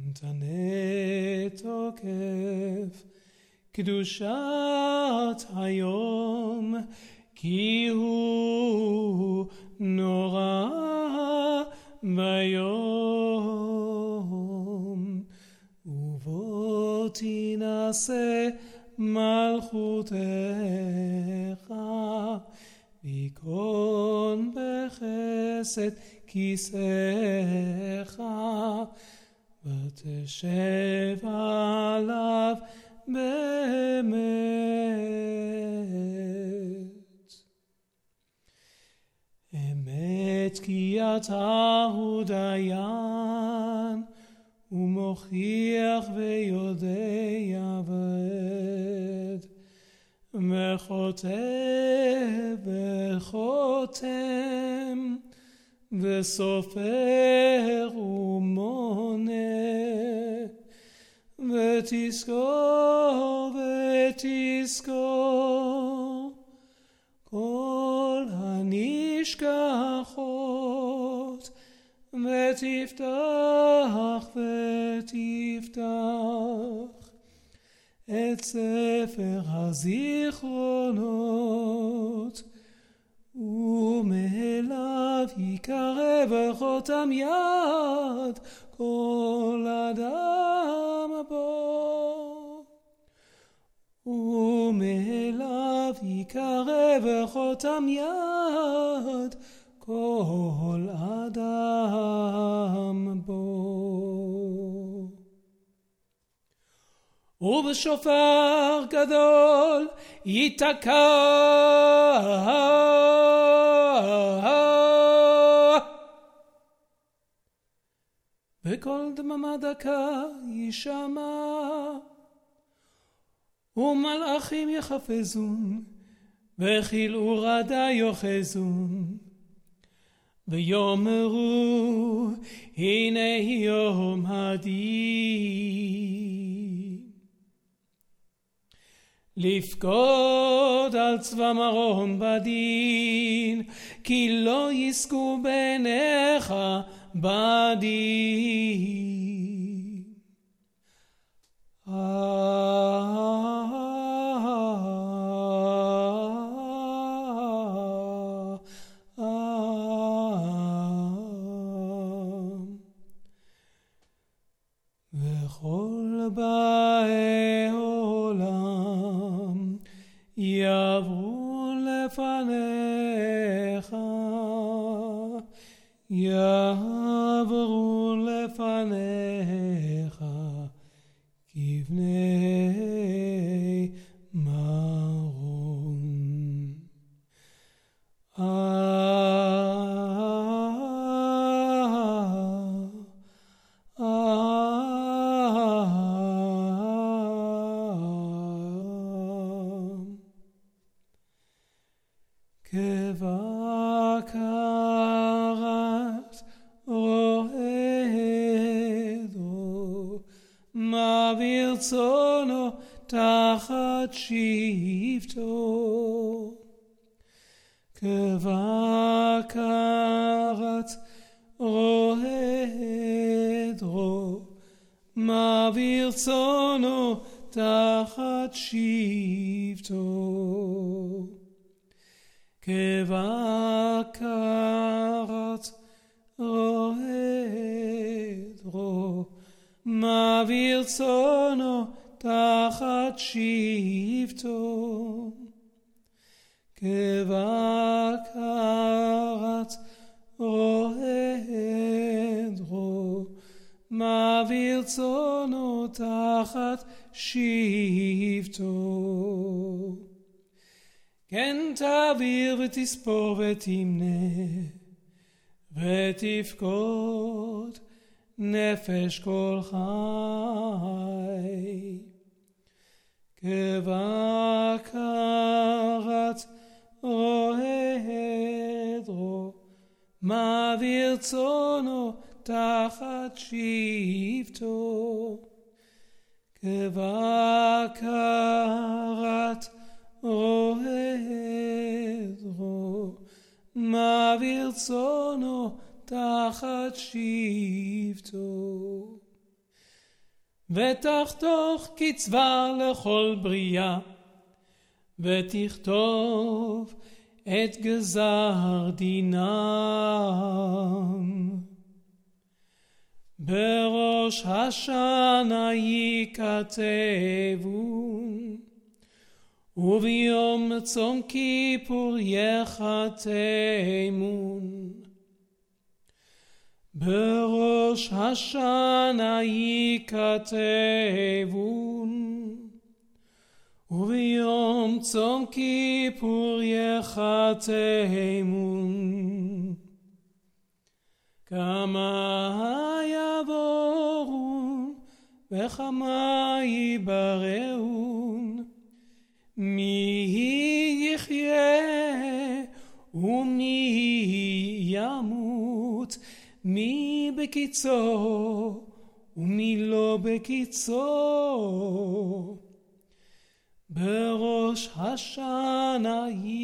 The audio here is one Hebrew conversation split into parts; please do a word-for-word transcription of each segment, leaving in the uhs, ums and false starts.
נתנה תוקף קדושת היום, כי הוא נורא ביום. ובו תינשא מלכותך, ויכון בחסד כיסאך, ותשב עליו באמת. אמת כי אתה הוא דיין, ומוכיח ויודע ועד, וחוטא וחותם, וסופר ומונה, ותזכור ותזכור כל הנשכחות, ותפתח ותפתח את ספר הזיכרונות, ומאליו יקרב חותם יד כל אדם בו, ומאליו יקרב חותם יד כל אדם בו. ובשופר גדול ייתקע, בקול דממה דקה יישמע, ומלאכים יחפזון, וכלאו רדה יוחזון, ויאמרו הנה יום הדין. לפקוד על צבא מרום בדין, כי לא יזכו בעיניך בדין. וכל באי עולם יעברו לפניך, יעברו לפניך כבני מרום. כבקרת רועדו, מה ברצונו תחת שבטו. כבקרת רועדו, מה ברצונו תחת שבטו. כבקרת רועדו, מה ברצונו תחת שבטו. כבקרת רועדו, מה ברצונו תחת שבטו. כן תעביר ותספור ותמנה, ותפקוד נפש כל חי. כבקרת רועדו, מה ברצונו תחת שבטו. כבקרת רועדו, מה ברצונו תחת שבטו. ותחתוך קצבה לכל בריאה, ותכתוב את גזר דינם. בראש השנה ייכתבון, וביום צום כיפור יחתמון. בראש השנה ייכתבון, וביום צום כיפור יחתמון. כמה יעבורון וכמה יבררון, מי יחיה ומי ימות, מי בקיצו ומי לא בקיצו. בראש השנה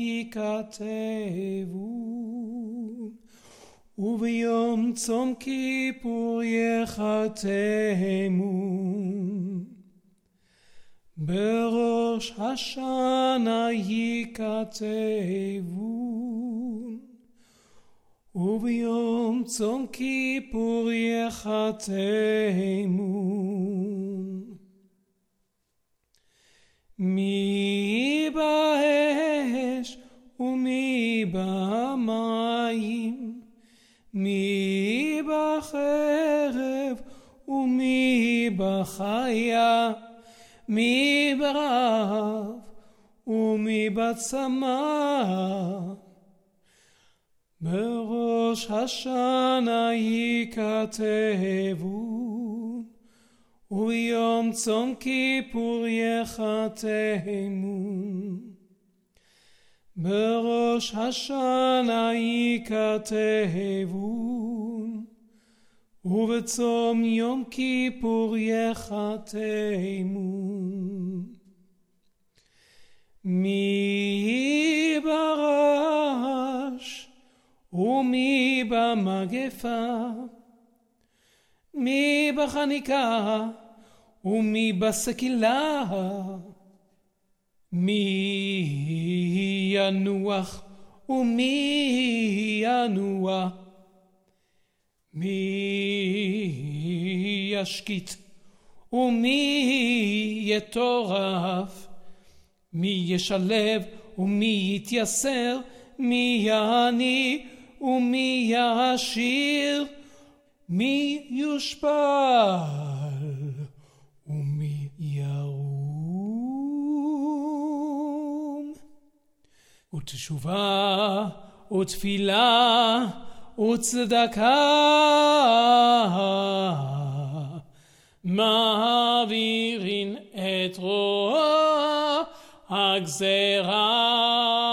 ייכתבון, וביום צום כיפור יחתמון. בראש השנה ייכתבון, וביום צום כיפור יחתמון. מי באש ומי במים, מי בחרב ומי בחיה, מי ברעב ומי בצמא. בראש השנה ייכתבון, וביום צום כיפור יחתמון. בראש השנה ייכתבון, ובצום יום כיפור יחתמון. מי ברש ומי במגפה, מי בחניקה ומי בסקילה, מי ינוח ומי ינוע, מי ישקיט ומי יטורף, מי ישלב ומי יתייסר, מי יעני ומי יעשיר, מי יושפל ומי ירום. ותשובה ותפילה וצדקה מעבירין את רוע הגזרה.